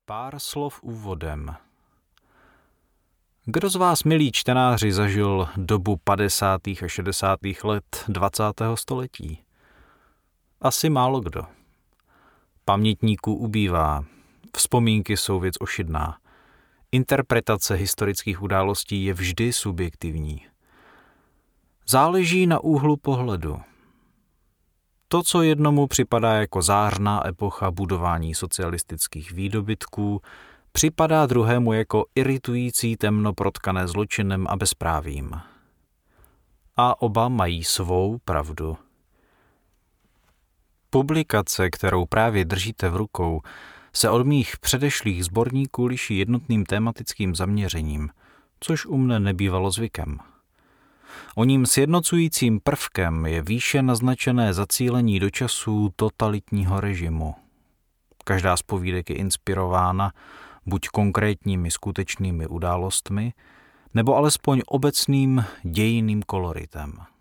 Pár slov úvodem. Kdo z vás, milí čtenáři, zažil dobu 50. a 60. let 20. století? Asi málo kdo. Pamětníků ubývá, vzpomínky jsou věc ošidná. Interpretace historických událostí je vždy subjektivní. Záleží na úhlu pohledu. To, co jednomu připadá jako zářná epocha budování socialistických výdobytků, připadá druhému jako iritující temno protkané zločinem a bezprávím. A oba mají svou pravdu. Publikace, kterou právě držíte v rukou, se od mých předešlých sborníků liší jednotným tematickým zaměřením, což u mne nebývalo zvykem. Oním sjednocujícím prvkem je výše naznačené zacílení do časů totalitního režimu. Každá z povídek je inspirována buď konkrétními skutečnými událostmi, nebo alespoň obecným dějinným koloritem.